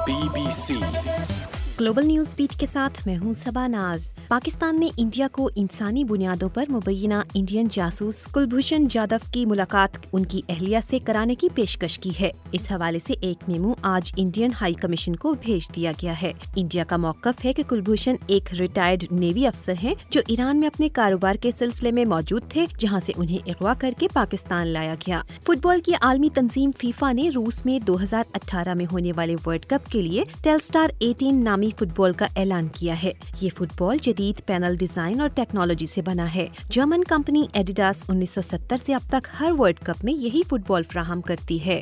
BBC global news beat के साथ मैं हूं सबा नाज। पाकिस्तान ने इंडिया को इंसानी बुनियादों पर मुबैना इंडियन जासूस कुलभूषण जाधव की मुलाकात उनकी अहलिया से कराने की पेशकश की है। इस हवाले से एक मेमो आज इंडियन हाई कमीशन को भेज दिया गया है। इंडिया का मौक़िफ़ है कि कुलभूषण एक रिटायर्ड नेवी अफसर हैं जो ईरान में अपने कारोबार के सिलसिले में मौजूद थे, जहां से उन्हें अगवा करके पाकिस्तान लाया गया। फुटबॉल की आलमी तंजीम फीफा ने रूस में 2018 में होने वाले वर्ल्ड कप के लिए टेलस्टार 18 नामी फुटबॉल का ऐलान किया है। ये फुटबॉल जदीद पैनल डिजाइन और टेक्नोलॉजी से बना है। जर्मन कंपनी एडिडास 1970 से अब तक हर वर्ल्ड कप में यही फुटबॉल फराहम करती है।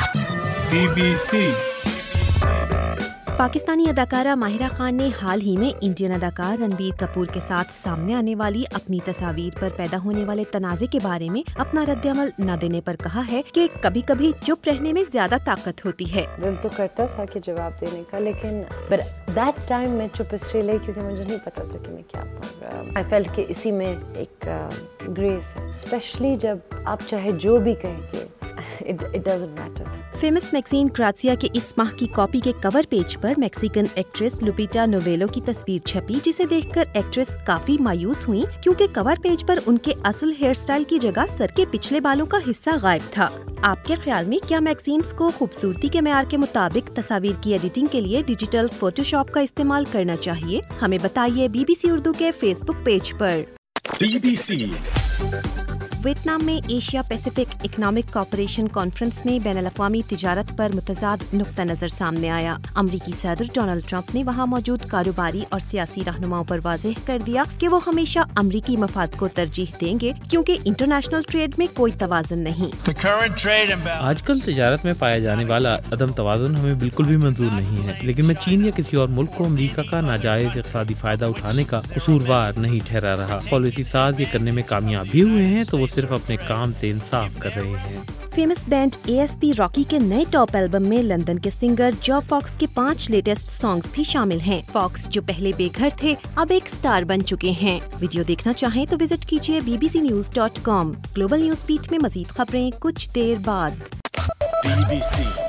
BBC पाकिस्तानी अदाकारा माहिरा खान ने हाल ही में इंडियन अदाकार रणबीर कपूर के साथ सामने आने वाली अपनी तस्वीर पर पैदा होने वाले तनाज़े के बारे में अपना रद्द-ए-अमल न देने पर कहा है कि कभी कभी चुप रहने में ज्यादा ताकत होती है। दिल तो करता था कि जवाब देने का, लेकिन दैट टाइम मैं चुप इसलिए रही क्योंकि मुझे नहीं पता था कि मैं क्या पढ़ रहा हूँ। आई फेल्ट कि इसी में एक ग्रेस है, स्पेशली जब आप चाहे जो भी कहेंगे, it doesn't matter। Famous magazine Grazia के इस माह की कॉपी के कवर पेज पर मैक्सिकन एक्ट्रेस लुपिटा नोवेलो की तस्वीर छपी, जिसे देखकर एक्ट्रेस काफी मायूस हुई क्योंकि कवर पेज पर उनके असल हेयर स्टाइल की जगह सर के पिछले बालों का हिस्सा गायब था। आपके ख्याल में क्या मैगजीन्स को खूबसूरती के मेयार के मुताबिक तस्वीर की एडिटिंग के लिए डिजिटल फोटोशॉप का इस्तेमाल करना चाहिए? हमें बताइए BBC उर्दू के फेसबुक पेज पर। BBC वियतनाम में Asia Pacific economic corporation conference में बैनुल-अक़वामी तिजारत पर मुतज़ाद नुक्ता नज़र सामने आया। अमरीकी सदर डोनाल्ड ट्रंप ने वहाँ मौजूद कारोबारी और सियासी रहनुमाओं पर वाज़ेह कर दिया कि वो हमेशा अमरीकी मफाद को तरजीह देंगे क्योंकि इंटरनेशनल ट्रेड में कोई तवाज़ुन नहीं। आजकल तिजारत में पाया जाने वाला अदम तवाज़ुन हमें बिल्कुल भी मंजूर नहीं है, लेकिन मैं चीन या किसी और मुल्क को अमरीका का नाजायज इक़्तिसादी फायदा उठाने का कसूरवार नहीं ठहरा रहा। पॉलिसी साज ये करने में कामयाब भी हुए हैं तो वो सिर्फ अपने काम से इंसाफ कर रहे हैं। फेमस बैंड ASP रॉकी के नए टॉप एल्बम में लंदन के सिंगर जॉ फॉक्स के 5 लेटेस्ट सॉन्ग्स भी शामिल हैं। फॉक्स जो पहले बेघर थे अब एक स्टार बन चुके हैं। वीडियो देखना चाहें तो विजिट कीजिए bbcnews.com। ग्लोबल न्यूज बीट में मजीद खबरें कुछ देर बाद। BBC